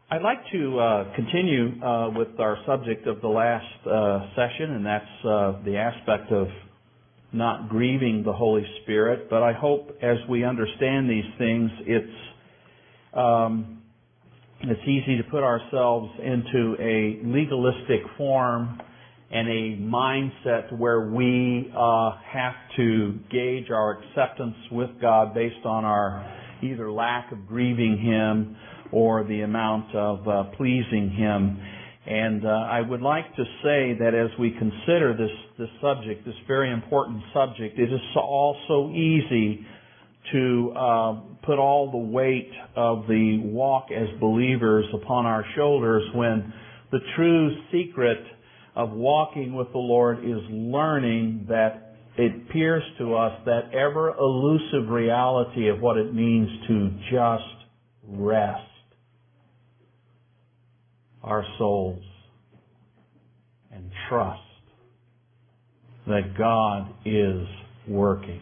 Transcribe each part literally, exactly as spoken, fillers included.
I'd like to uh, continue uh, with our subject of the last uh, session, and that's uh, the aspect of not grieving the Holy Spirit. But I hope as we understand these things, it's um, it's easy to put ourselves into a legalistic form and a mindset where we uh, have to gauge our acceptance with God based on our either lack of grieving Him or the amount of uh, pleasing Him. And uh, I would like to say that as we consider this, this subject, this very important subject, it is all so easy to uh, put all the weight of the walk as believers upon our shoulders when the true secret of walking with the Lord is learning that it appears to us that ever elusive reality of what it means to just rest our souls and trust that God is working.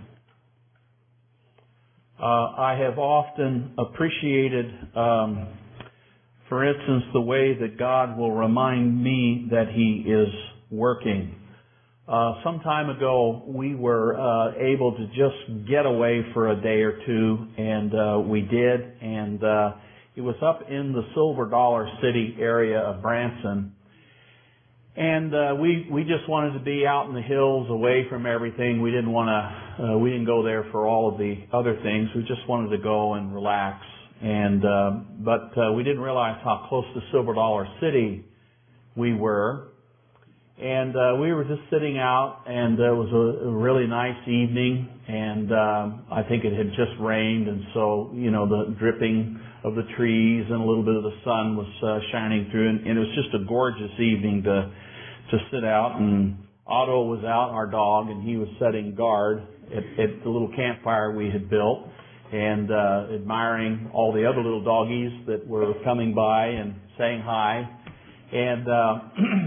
Uh, I have often appreciated, um, for instance, the way that God will remind me that He is working. Uh, some time ago, we were uh, able to just get away for a day or two, and uh, we did, and uh, it was up in the Silver Dollar City area of Branson. And uh, we we just wanted to be out in the hills, away from everything. We didn't want to. Uh, we didn't go there for all of the other things. We just wanted to go and relax. And uh, but uh, we didn't realize how close to Silver Dollar City we were. And uh, we were just sitting out, and uh, it was a, a really nice evening. And uh, I think it had just rained, and so you know the dripping of the trees and a little bit of the sun was uh, shining through, and, and it was just a gorgeous evening to to sit out. And Otto was out, our dog, and he was setting guard at, at the little campfire we had built, and uh, admiring all the other little doggies that were coming by and saying hi. And uh,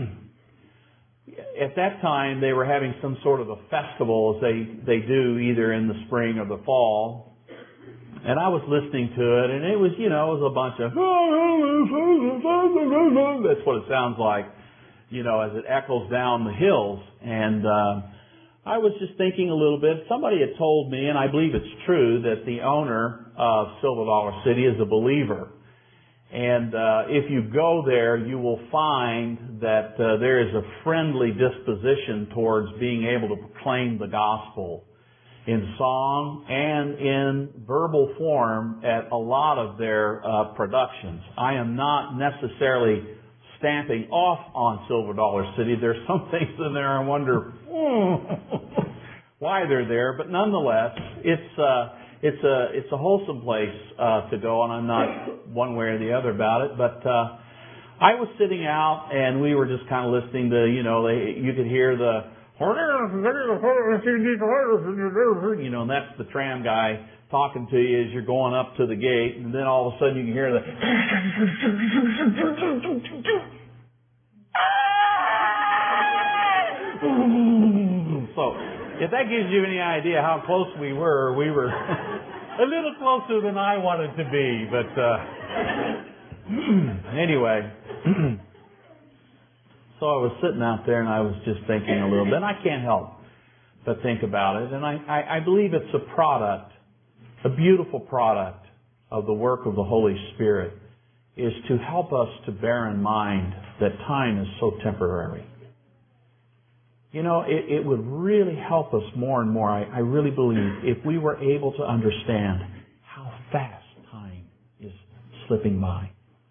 at that time, they were having some sort of a festival, as they they do either in the spring or the fall. And I was listening to it, and it was, you know, it was a bunch of, that's what it sounds like, you know, as it echoes down the hills. And uh, I was just thinking a little bit. Somebody had told me, and I believe it's true, that the owner of Silver Dollar City is a believer. And uh, if you go there, you will find that uh, there is a friendly disposition towards being able to proclaim the gospel in song and in verbal form at a lot of their uh, productions. I am not necessarily stamping off on Silver Dollar City. There's some things in there I wonder mm, why they're there, but nonetheless, it's uh, it's a it's a wholesome place uh, to go, and I'm not one way or the other about it. But uh, I was sitting out, and we were just kind of listening to, you know, they, you could hear the, you know, and that's the tram guy talking to you as you're going up to the gate, and then all of a sudden you can hear the so if that gives you any idea how close we were, we were a little closer than I wanted to be, but uh, anyway. So I was sitting out there, and I was just thinking a little bit, and I can't help but think about it. And I, I, I believe it's a product, a beautiful product of the work of the Holy Spirit, is to help us to bear in mind that time is so temporary. You know, it, it would really help us more and more, I, I really believe, if we were able to understand how fast time is slipping by.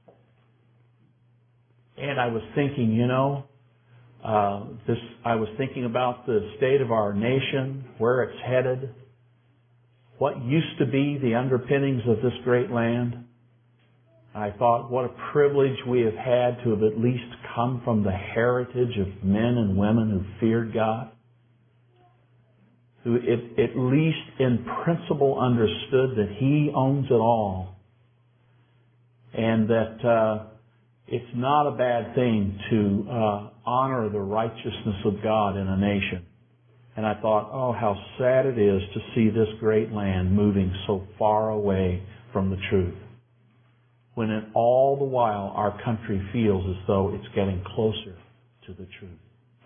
And I was thinking, you know, uh, this. I was thinking about the state of our nation, where it's headed, what used to be the underpinnings of this great land. I thought, what a privilege we have had to have at least come from the heritage of men and women who feared God, who at, at least in principle understood that He owns it all, and that uh, it's not a bad thing to uh, honor the righteousness of God in a nation. And I thought, oh, how sad it is to see this great land moving so far away from the truth. when in all the while our country feels as though it's getting closer to the truth.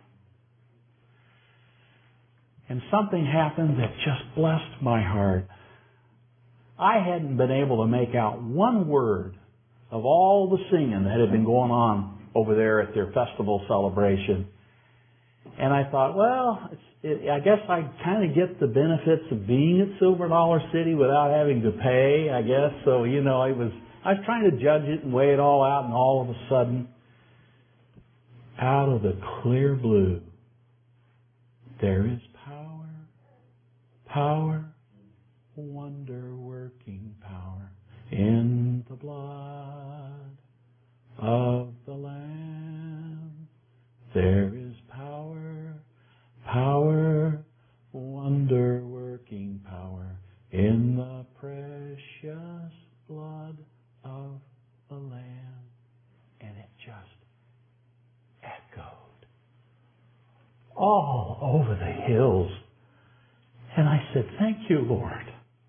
And something happened that just blessed my heart. I hadn't been able to make out one word of all the singing that had been going on over there at their festival celebration. And I thought, well, it's, it, I guess I kind of get the benefits of being at Silver Dollar City without having to pay, I guess. So, you know, I was, I was trying to judge it and weigh it all out, and all of a sudden, out of the clear blue, there is power, power, wonder-working power in the blood of the Lamb. There is power, power, wonder-working power in the precious blood of the Lamb. And it just echoed all over the hills. And I said, thank you, Lord.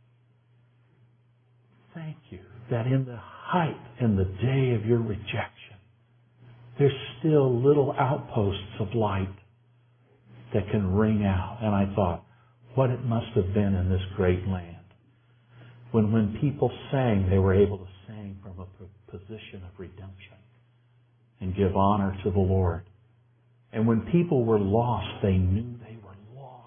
Thank you that in the height and the day of your rejection, there's still little outposts of light that can ring out. And I thought, what it must have been in this great land. When when people sang, they were able to sing from a position of redemption and give honor to the Lord. And when people were lost, they knew they were lost.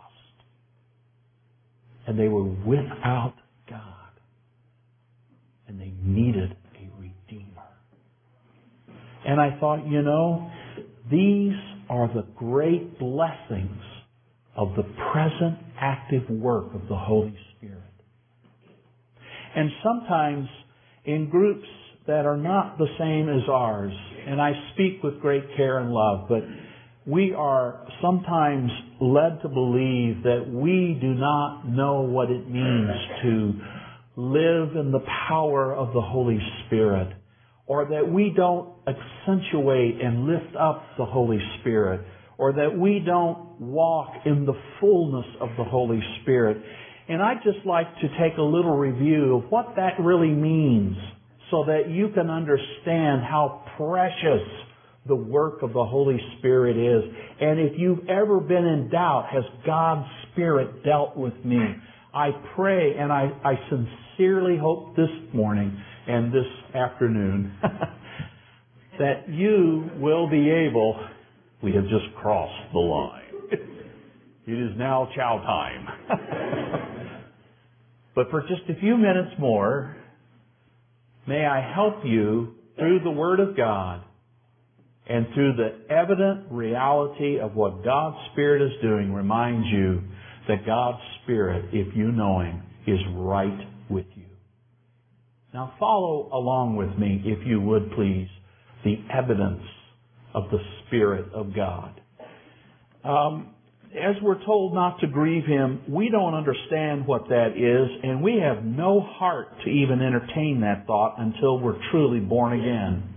And they were without God. And they needed a Redeemer. And I thought, you know, these are the great blessings of the present active work of the Holy Spirit. And sometimes in groups that are not the same as ours, and I speak with great care and love, but we are sometimes led to believe that we do not know what it means to live in the power of the Holy Spirit, or that we don't accentuate and lift up the Holy Spirit, or that we don't walk in the fullness of the Holy Spirit. And I'd just like to take a little review of what that really means so that you can understand how precious the work of the Holy Spirit is. And if you've ever been in doubt, has God's Spirit dealt with me? I pray and I, I sincerely hope this morning and this afternoon that you will be able, we have just crossed the line. It is now chow time. But for just a few minutes more, may I help you through the Word of God and through the evident reality of what God's Spirit is doing, remind you that God's Spirit, if you know Him, is right with you. Now follow along with me, if you would please, the evidence of the Spirit of God. Um, as we're told not to grieve Him, we don't understand what that is, and we have no heart to even entertain that thought until we're truly born again.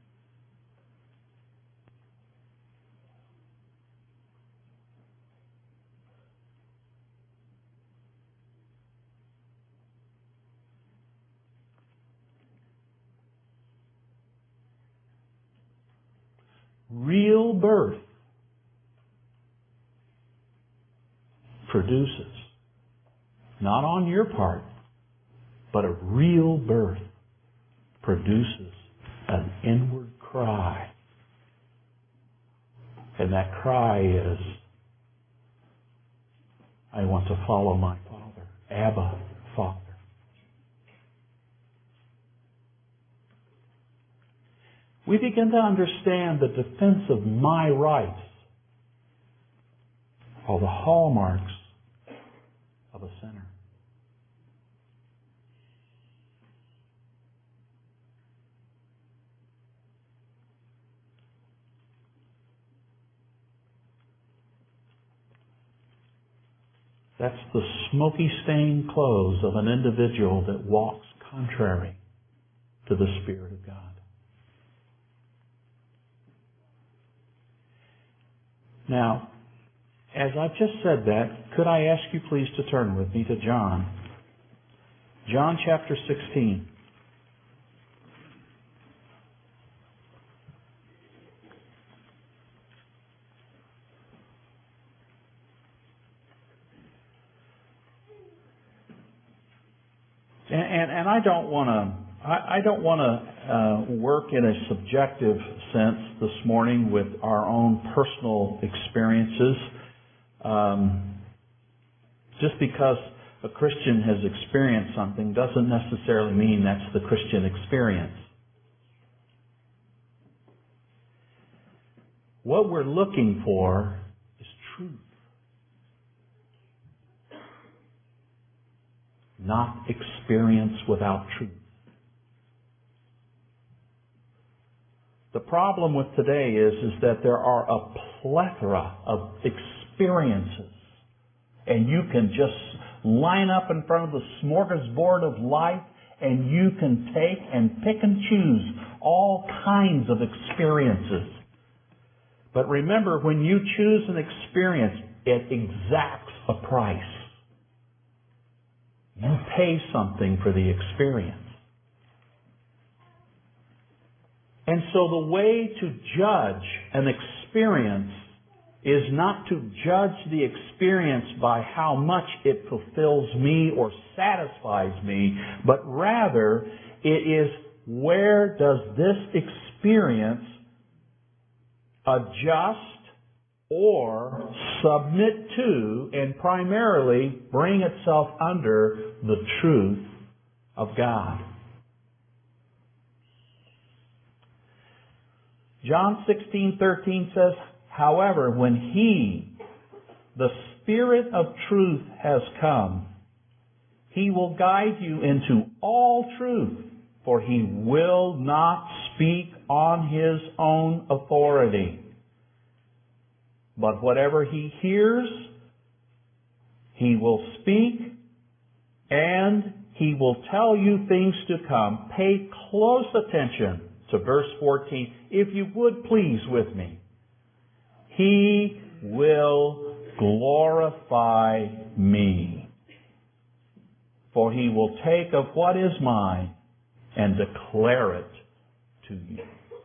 Real birth produces, not on your part, but a real birth produces an inward cry. And that cry is, I want to follow my Father. Abba, Father. We begin to understand the defense of my rights are the hallmarks of a sinner. That's the smoky-stained clothes of an individual that walks contrary to the Spirit of God. Now, as I've just said that, could I ask you please to turn with me to John? John chapter sixteen. And, and, and I don't want to, I, I don't want to uh, work in a subjective sense this morning with our own personal experiences. Um, just because a Christian has experienced something doesn't necessarily mean that's the Christian experience. What we're looking for is truth, not experience without truth. The problem with today is, is that there are a plethora of experiences, and you can just line up in front of the smorgasbord of life, and you can take and pick and choose all kinds of experiences. But remember, when you choose an experience, it exacts a price. You pay something for the experience. And so the way to judge an experience is not to judge the experience by how much it fulfills me or satisfies me, but rather it is, where does this experience adjust or submit to and primarily bring itself under the truth of God. John sixteen thirteen says, however, when He, the Spirit of truth, has come, He will guide you into all truth, for He will not speak on His own authority. But whatever He hears, He will speak, and He will tell you things to come. Pay close attention to verse fourteen. If you would please with me. He will glorify me, for He will take of what is mine and declare it to you.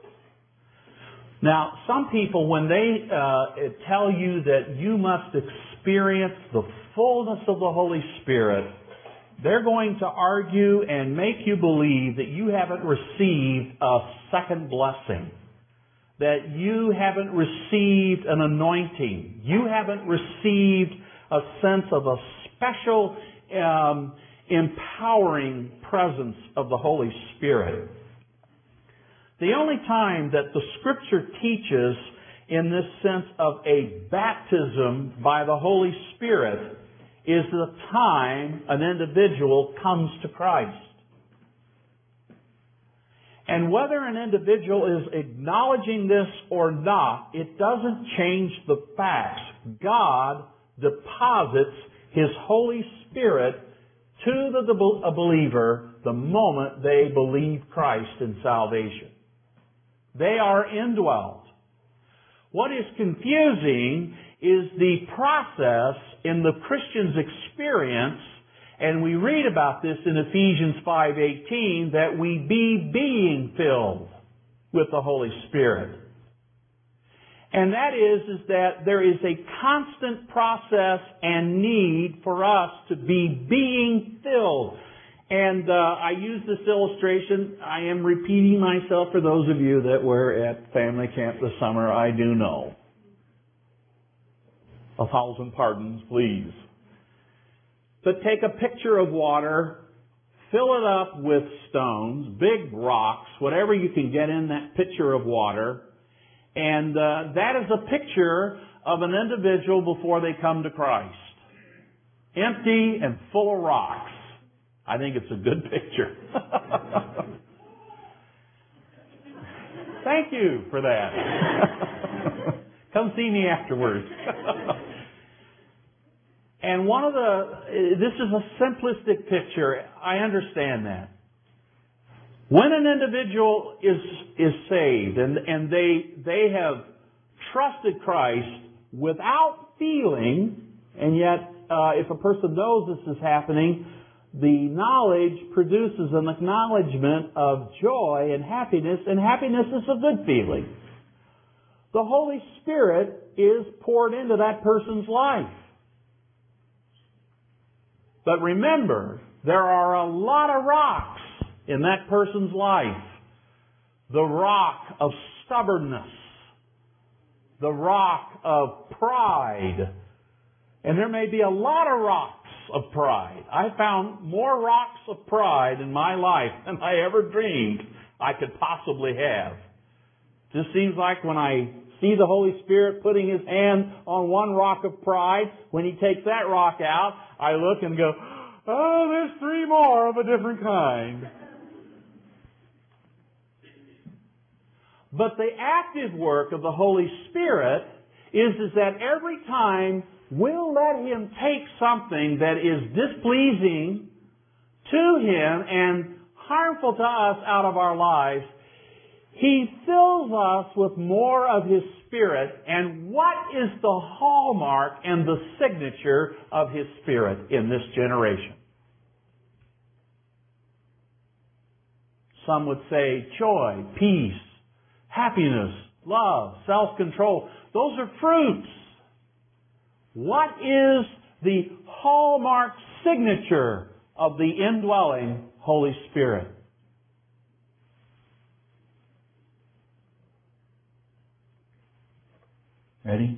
Now, some people, when they uh, tell you that you must experience the fullness of the Holy Spirit, they're going to argue and make you believe that you haven't received a second blessing, that you haven't received an anointing, you haven't received a sense of a special um, empowering presence of the Holy Spirit. The only time that the Scripture teaches in this sense of a baptism by the Holy Spirit is the time an individual comes to Christ. And whether an individual is acknowledging this or not, it doesn't change the facts. God deposits His Holy Spirit to the, the a believer the moment they believe Christ in salvation. They are indwelt. What is confusing is the process in the Christian's experience, and we read about this in Ephesians five eighteen, that we be being filled with the Holy Spirit. And that is, is that there is a constant process and need for us to be being filled. And uh, I use this illustration. I am repeating myself for those of you that were at family camp this summer. I do know. A thousand pardons, please. But take a pitcher of water, fill it up with stones, big rocks, whatever you can get in that pitcher of water. And uh, that is a picture of an individual before they come to Christ. Empty and full of rocks. I think it's a good picture. Thank you for that. Come see me afterwards. And one of the, this is a simplistic picture. I understand that. When an individual is is saved and and they they have trusted Christ without feeling, and yet uh, if a person knows this is happening, the knowledge produces an acknowledgement of joy and happiness, and happiness is a good feeling. The Holy Spirit is poured into that person's life. But remember there are a lot of rocks in that person's life. The rock of stubbornness. The rock of pride. And there may be a lot of rocks of pride. I found more rocks of pride in my life than I ever dreamed I could possibly have. Just seems like when I see the Holy Spirit putting His hand on one rock of pride, when He takes that rock out, I look and go, oh, there's three more of a different kind. But the active work of the Holy Spirit is, is that every time we'll let Him take something that is displeasing to Him and harmful to us out of our lives, He fills us with more of His Spirit. And what is the hallmark and the signature of His Spirit in this generation? Some would say joy, peace, happiness, love, self-control. Those are fruits. What is the hallmark signature of the indwelling Holy Spirit? Ready?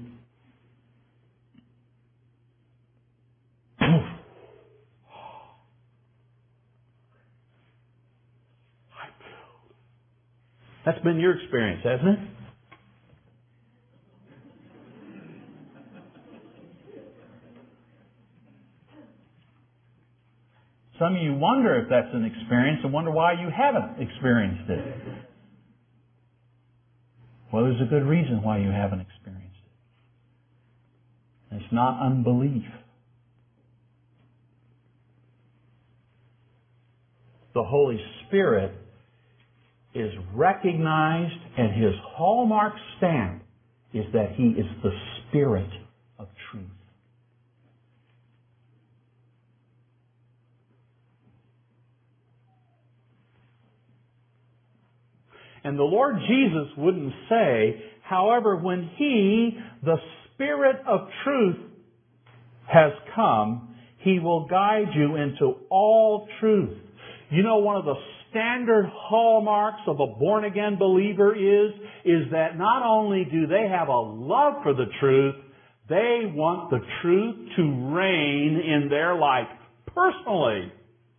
That's been your experience, hasn't it? Some of you wonder if that's an experience and wonder why you haven't experienced it. Well, there's a good reason why you haven't experienced it. It's not unbelief. The Holy Spirit is recognized, and His hallmark stamp is that He is the Spirit of truth. And the Lord Jesus wouldn't say, however, when He, the Spirit of truth, has come, He will guide you into all truth. You know, one of the standard hallmarks of a born-again believer is, is that not only do they have a love for the truth, they want the truth to reign in their life personally.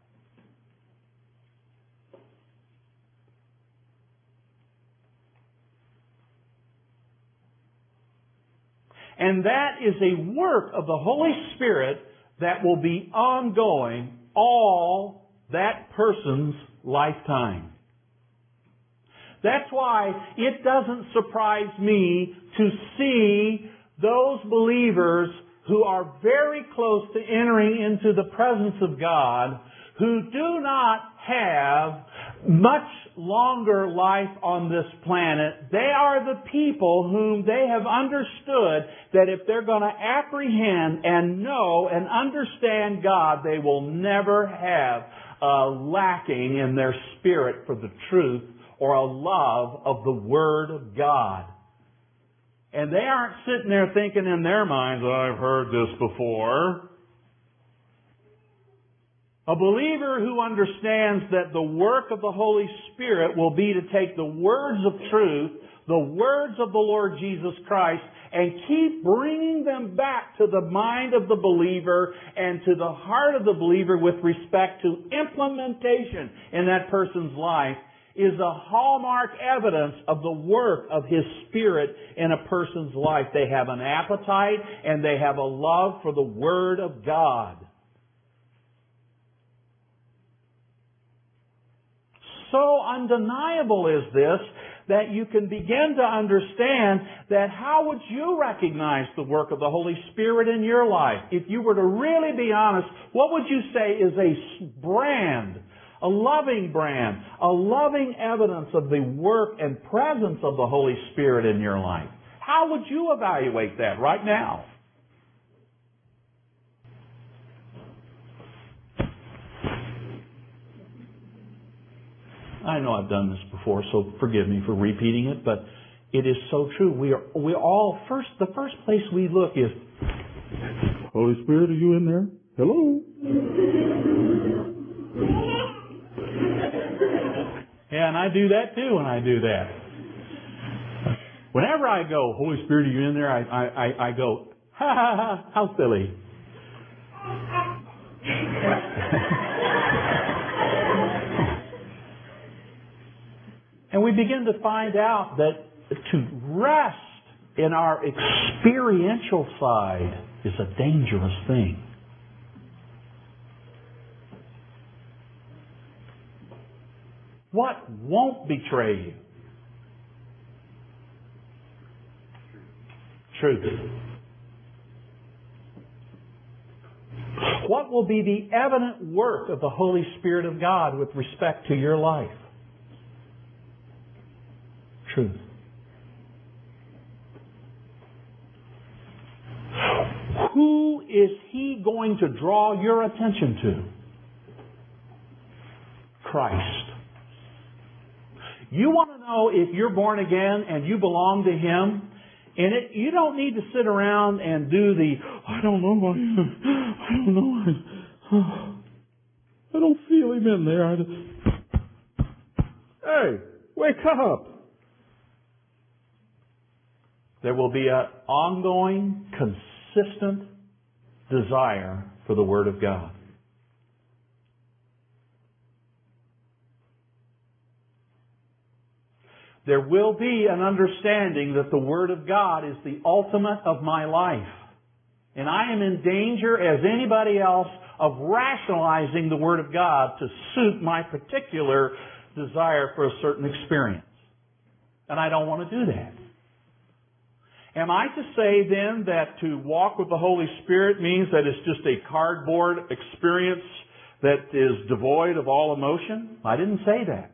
And that is a work of the Holy Spirit that will be ongoing all that person's lifetime. That's why it doesn't surprise me to see those believers who are very close to entering into the presence of God who do not have much longer life on this planet. They are the people whom they have understood that if they're going to apprehend and know and understand God, they will never have a lacking in their spirit for the truth or a love of the Word of God. And they aren't sitting there thinking in their minds, I've heard this before. A believer who understands that the work of the Holy Spirit will be to take the words of truth, the words of the Lord Jesus Christ, and keep bringing them back to the mind of the believer and to the heart of the believer with respect to implementation in that person's life, is a hallmark evidence of the work of His Spirit in a person's life. They have an appetite and they have a love for the Word of God. So undeniable is this that you can begin to understand that how would you recognize the work of the Holy Spirit in your life? If you were to really be honest, what would you say is a brand, a loving brand, a loving evidence of the work and presence of the Holy Spirit in your life? How would you evaluate that right now? I know I've done this before, so forgive me for repeating it, but it is so true. We are, we all, first, the first place we look is, Holy Spirit, are you in there? Hello? Yeah, and I do that too when I do that. Whenever I go, Holy Spirit, are you in there? I, I, I, I go, ha ha ha, how silly. And we begin to find out that to rest in our experiential side is a dangerous thing. What won't betray you? Truth. What will be the evident work of the Holy Spirit of God with respect to your life? Truth. Who is He going to draw your attention to? Christ. You want to know if you're born again and you belong to Him? And it, you don't need to sit around and do the, I don't know, I don't know, I don't feel Him in there. I just, hey, wake up. There will be an ongoing, consistent desire for the Word of God. There will be an understanding that the Word of God is the ultimate of my life. And I am in danger, as anybody else, of rationalizing the Word of God to suit my particular desire for a certain experience. And I don't want to do that. Am I to say then that to walk with the Holy Spirit means that it's just a cardboard experience that is devoid of all emotion? I didn't say that.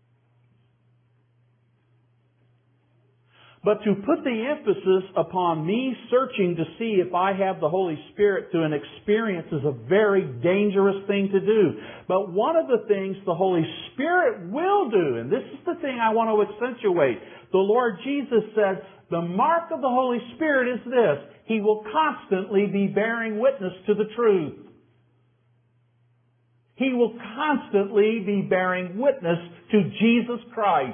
But to put the emphasis upon me searching to see if I have the Holy Spirit through an experience is a very dangerous thing to do. But one of the things the Holy Spirit will do, and this is the thing I want to accentuate, the Lord Jesus said, the mark of the Holy Spirit is this: He will constantly be bearing witness to the truth. He will constantly be bearing witness to Jesus Christ.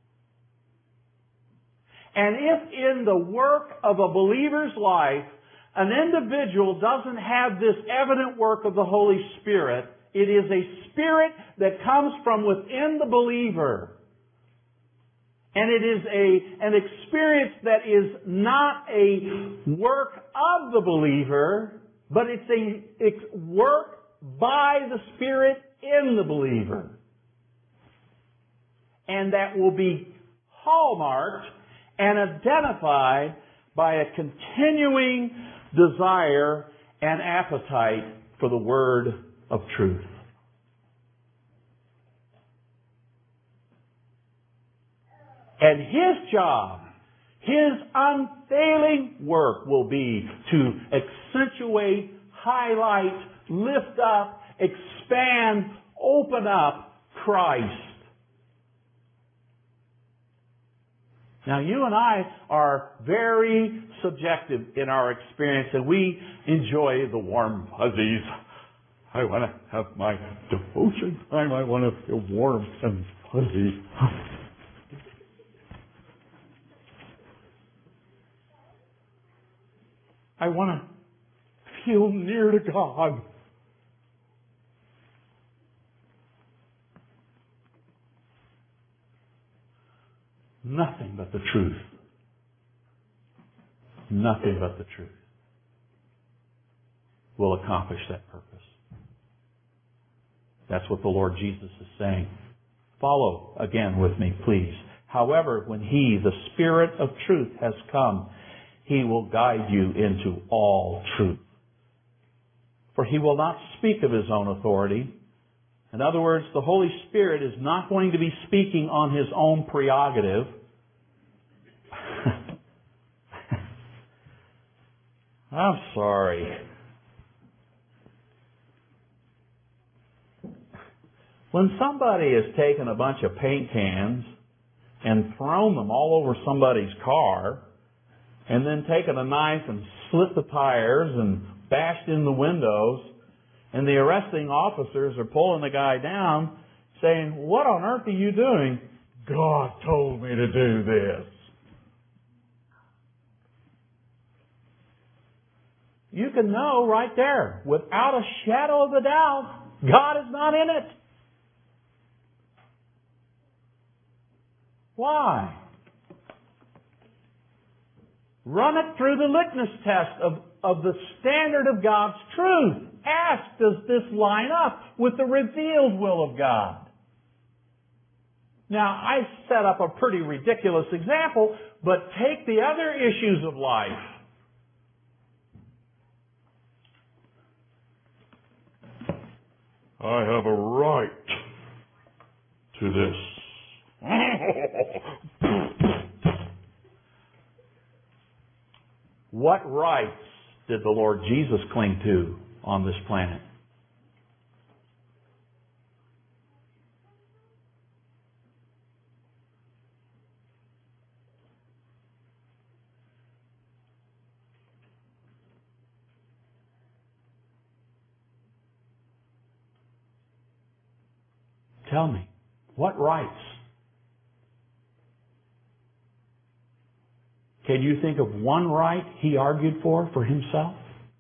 And if in the work of a believer's life, an individual doesn't have this evident work of the Holy Spirit, it is a spirit that comes from within the believer. And it is a, an experience that is not a work of the believer, but it's a it's work by the Spirit in the believer. And that will be hallmarked and identified by a continuing desire and appetite for the Word of truth. And His job, His unfailing work will be to accentuate, highlight, lift up, expand, open up Christ. Now, you and I are very subjective in our experience, and we enjoy the warm fuzzies. I want to have my devotion time. I want to feel warm and fuzzy. I want to feel near to God. Nothing but the truth. Nothing but the truth will accomplish that purpose. That's what the Lord Jesus is saying. Follow again with me, please. However, when He, the Spirit of truth, has come, He will guide you into all truth. For He will not speak of His own authority. In other words, the Holy Spirit is not going to be speaking on His own prerogative. I'm sorry. When somebody has taken a bunch of paint cans and thrown them all over somebody's car, and then taken a knife and slit the tires and bashed in the windows, And the arresting officers are pulling the guy down, saying, "What on earth are you doing?" "God told me to do this." You can know right there, without a shadow of a doubt, God is not in it. Why? Run it through the litmus test of, of the standard of God's truth. Ask, does this line up with the revealed will of God? Now, I set up a pretty ridiculous example, but take the other issues of life. I have a right to this. What rights did the Lord Jesus cling to on this planet? Tell me, what rights? Can you think of one right he argued for for himself?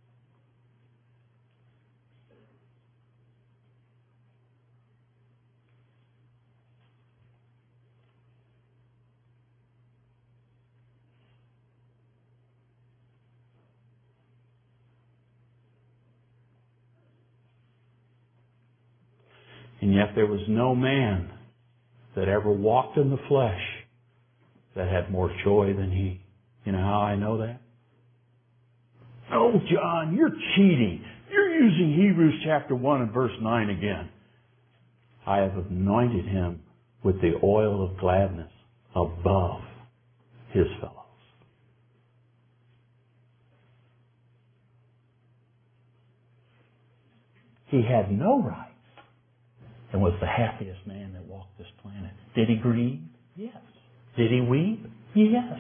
And yet there was no man that ever walked in the flesh that had more joy than he. You know how I know that? Oh, John, you're cheating. You're using Hebrews chapter one and verse nine again. I have anointed him with the oil of gladness above his fellows. He had no rights and was the happiest man that walked this planet. Did he grieve? Yes. Did he weep? Yes.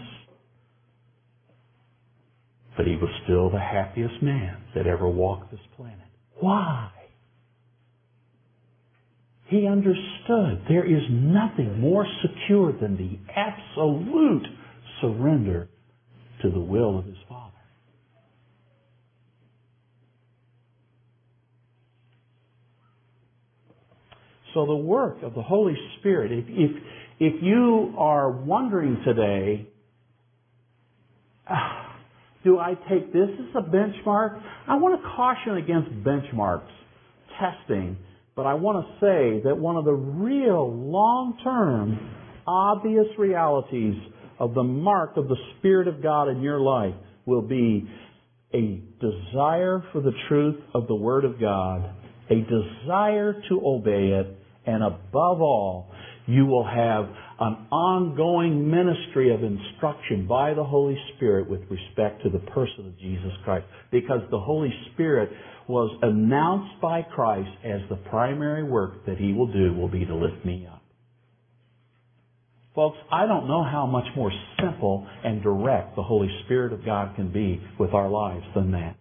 But he was still the happiest man that ever walked this planet. Why? He understood there is nothing more secure than the absolute surrender to the will of his Father. So the work of the Holy Spirit, if, if, if you are wondering today, ah, do I take this as a benchmark? I want to caution against benchmarks, testing, but I want to say that one of the real long-term, obvious realities of the mark of the Spirit of God in your life will be a desire for the truth of the Word of God, a desire to obey it, and above all, you will have an ongoing ministry of instruction by the Holy Spirit with respect to the person of Jesus Christ. Because the Holy Spirit was announced by Christ as the primary work that He will do will be to lift me up. Folks, I don't know how much more simple and direct the Holy Spirit of God can be with our lives than that.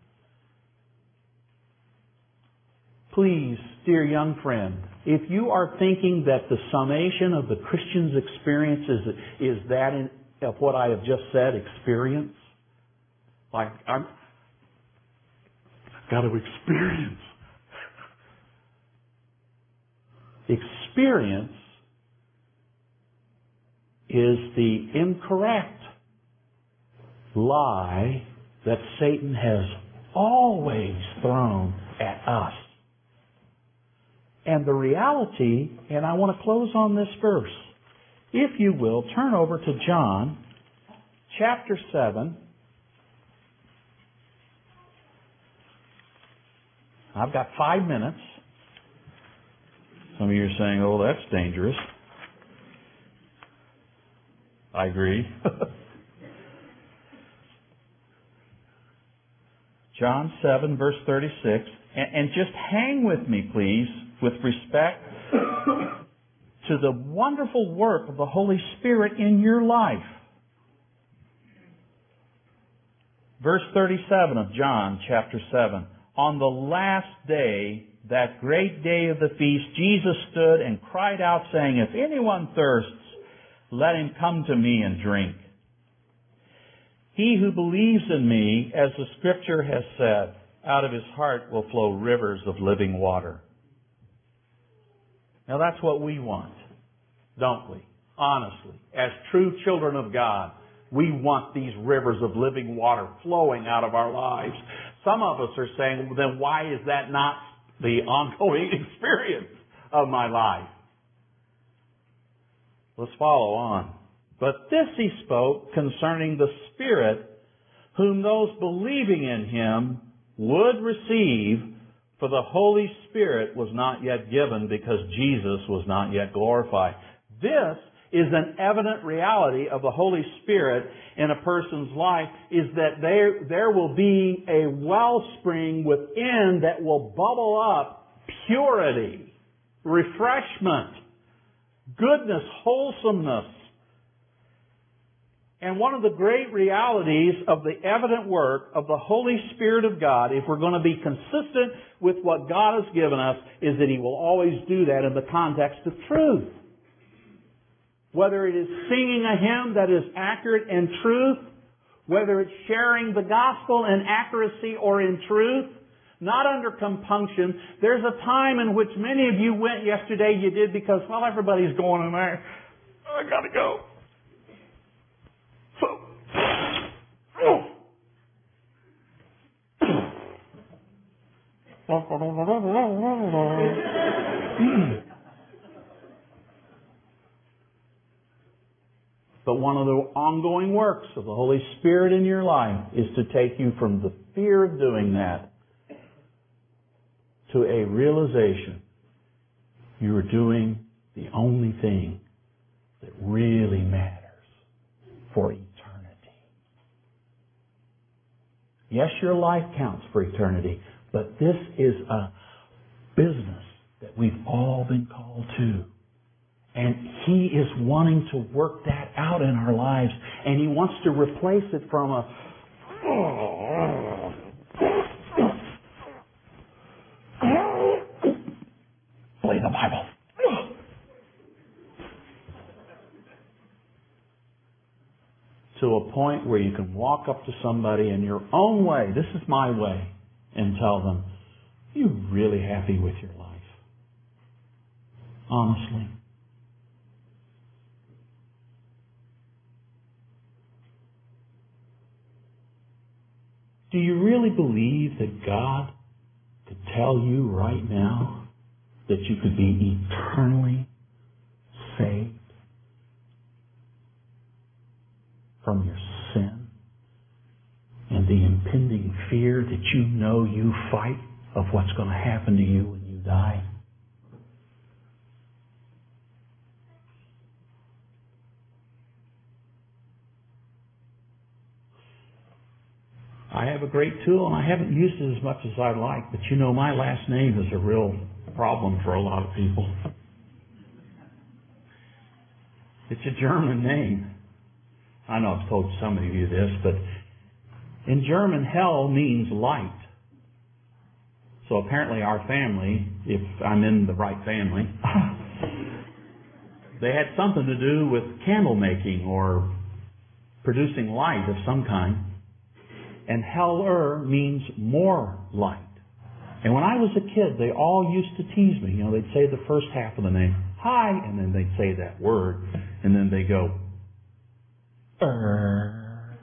Please, dear young friend, if you are thinking that the summation of the Christian's experience is, is that in, of what I have just said, experience, like I'm, I've got to experience. Experience is the incorrect lie that Satan has always thrown at us. And the reality, and I want to close on this verse. If you will, turn over to John chapter seven. I've got five minutes. Some of you are saying, oh, that's dangerous. I agree. John seven, verse thirty-six. And, and just hang with me, please, with respect to the wonderful work of the Holy Spirit in your life. Verse thirty-seven of John chapter seven. On the last day, that great day of the feast, Jesus stood and cried out, saying, "If anyone thirsts, let him come to me and drink. He who believes in me, as the Scripture has said, out of his heart will flow rivers of living water." Now that's what we want, don't we? Honestly, as true children of God, we want these rivers of living water flowing out of our lives. Some of us are saying, well, then why is that not the ongoing experience of my life? Let's follow on. "But this he spoke concerning the Spirit, whom those believing in him would receive, for the Holy Spirit was not yet given because Jesus was not yet glorified." This is an evident reality of the Holy Spirit in a person's life, is that there, there will be a wellspring within that will bubble up purity, refreshment, goodness, wholesomeness. And one of the great realities of the evident work of the Holy Spirit of God, if we're going to be consistent with what God has given us, is that He will always do that in the context of truth. Whether it is singing a hymn that is accurate in truth, whether it's sharing the gospel in accuracy or in truth, not under compunction. There's a time in which many of you went yesterday, you did because, well, everybody's going in there. I gotta go. So, but one of the ongoing works of the Holy Spirit in your life is to take you from the fear of doing that to a realization you are doing the only thing that really matters for eternity. Yes, your life counts for eternity, but this is a business that we've all been called to. And He is wanting to work that out in our lives. And He wants to replace it from a play the Bible. To a point where you can walk up to somebody in your own way, this is my way, and tell them, are you really happy with your life? Honestly. Do you really believe that God could tell you right now that you could be eternally saved from your sin and the impending fear that you know you fight of what's going to happen to you when you die? I have a great tool, and I haven't used it as much as I'd like, but you know my last name is a real problem for a lot of people. It's a German name. I know I've told some of you this, but in German, hell means light. So apparently our family, if I'm in the right family, they had something to do with candle making or producing light of some kind. And heller means more light. And when I was a kid, they all used to tease me. You know, they'd say the first half of the name, hi, and then they'd say that word, and then they go, er.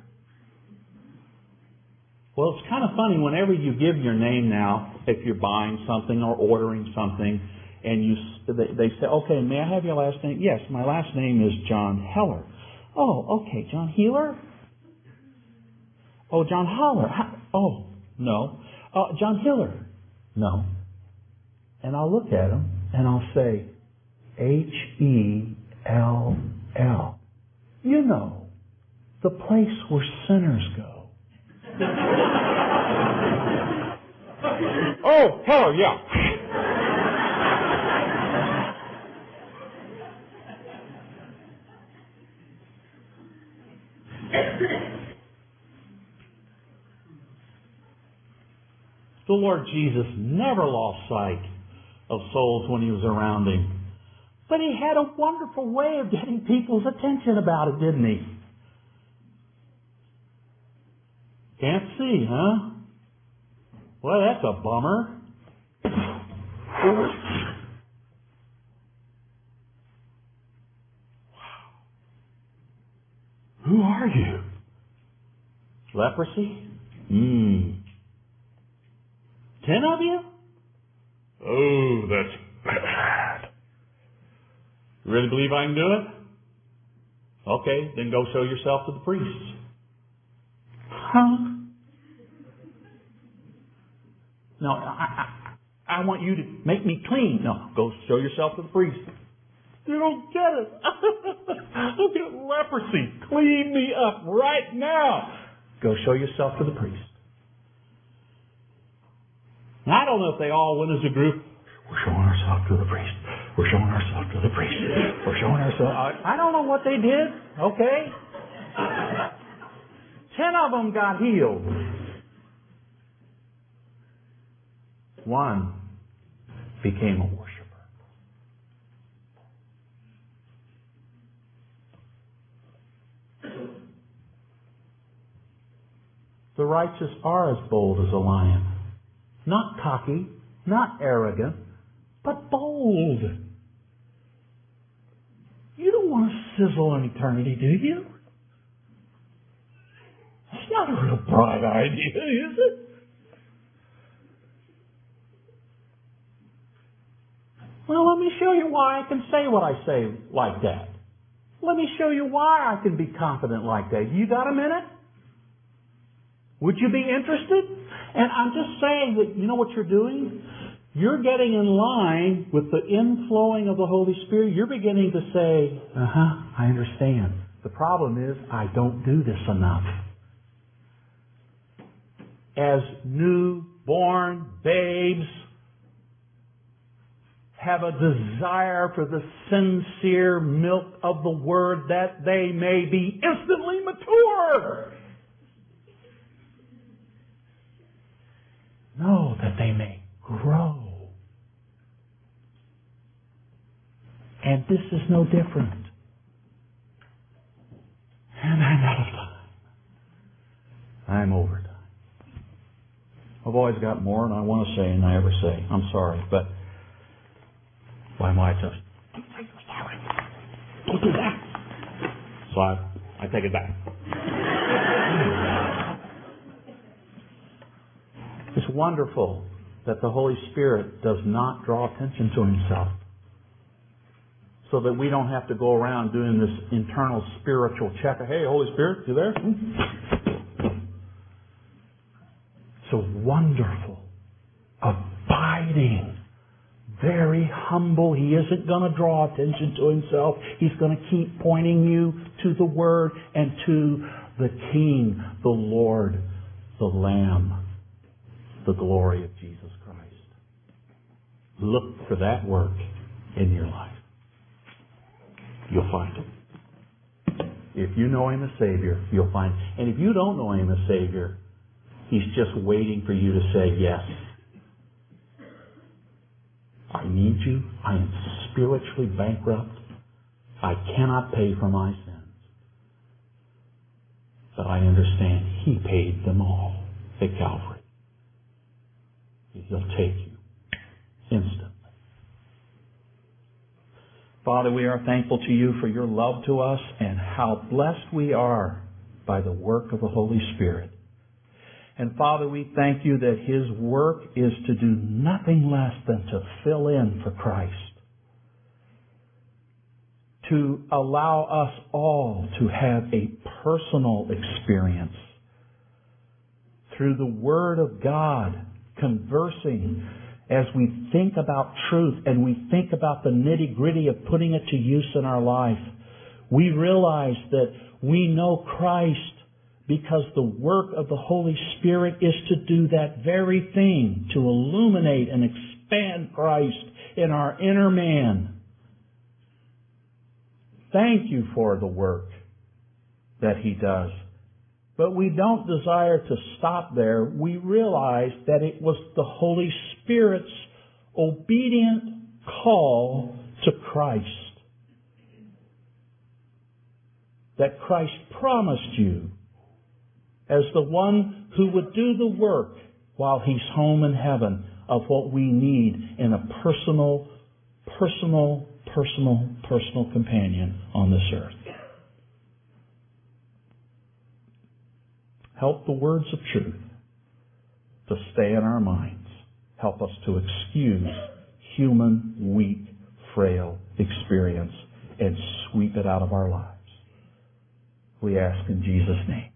Well, it's kind of funny whenever you give your name now, if you're buying something or ordering something, and you they say, okay, may I have your last name? Yes, my last name is John Heller. Oh, okay, John Healer? Oh, John Holler. Oh, no. Uh, John Hiller. No. And I'll look at him and I'll say, H E L L. You know, the place where sinners go. Oh, Heller, yeah. The Lord Jesus never lost sight of souls when He was around Him. But He had a wonderful way of getting people's attention about it, didn't He? Can't see, huh? Well, that's a bummer. Wow. Who are you? Leprosy? Hmm. Ten of you? Oh, that's bad. You really believe I can do it? Okay, then go show yourself to the priests. Huh? No, I, I, I want you to make me clean. No, go show yourself to the priest. You don't get it. Look at leprosy. Clean me up right now. Go show yourself to the priest. Now, I don't know if they all went as a group. We're showing ourselves to the priest. We're showing ourselves to the priest. We're showing ourselves. I, I don't know what they did. Okay. Ten of them got healed. One became a worshiper. The righteous are as bold as a lion. Not cocky, not arrogant, but bold. You don't want to sizzle in eternity, do you? It's not a real bright idea, is it? Well, let me show you why I can say what I say like that. Let me show you why I can be confident like that. You got a minute? Would you be interested? And I'm just saying that, you know what you're doing? You're getting in line with the inflowing of the Holy Spirit. You're beginning to say, uh-huh, I understand. The problem is I don't do this enough. As newborn babes have a desire for the sincere milk of the Word that they may be instantly mature. No, that they may grow. And this is no different. And I'm out of time. I'm over time. I've always got more than I want to say and I ever say. I'm sorry, but why am I just... Don't say you're sorry. Don't do that. So I, I take it back. It's wonderful that the Holy Spirit does not draw attention to Himself, so that we don't have to go around doing this internal spiritual check. Hey, Holy Spirit, you there? So wonderful, abiding, very humble. He isn't going to draw attention to Himself. He's going to keep pointing you to the Word and to the King, the Lord, the Lamb, the glory of Jesus Christ. Look for that work in your life. You'll find it. If you know Him as Savior, you'll find it. And if you don't know Him as Savior, He's just waiting for you to say yes. I need you. I am spiritually bankrupt. I cannot pay for my sins. But I understand He paid them all at Calvary. He'll take you instantly. Father, we are thankful to You for Your love to us and how blessed we are by the work of the Holy Spirit. And Father, we thank You that His work is to do nothing less than to fill in for Christ. To allow us all to have a personal experience through the Word of God, conversing as we think about truth and we think about the nitty-gritty of putting it to use in our life. We realize that we know Christ because the work of the Holy Spirit is to do that very thing, to illuminate and expand Christ in our inner man. Thank You for the work that He does But we don't desire to stop there. We realize that it was the Holy Spirit's obedient call to Christ. That Christ promised you as the one who would do the work while He's home in heaven of what we need in a personal, personal, personal, personal companion on this earth. Help the words of truth to stay in our minds. Help us to excuse human, weak, frail experience and sweep it out of our lives. We ask in Jesus' name.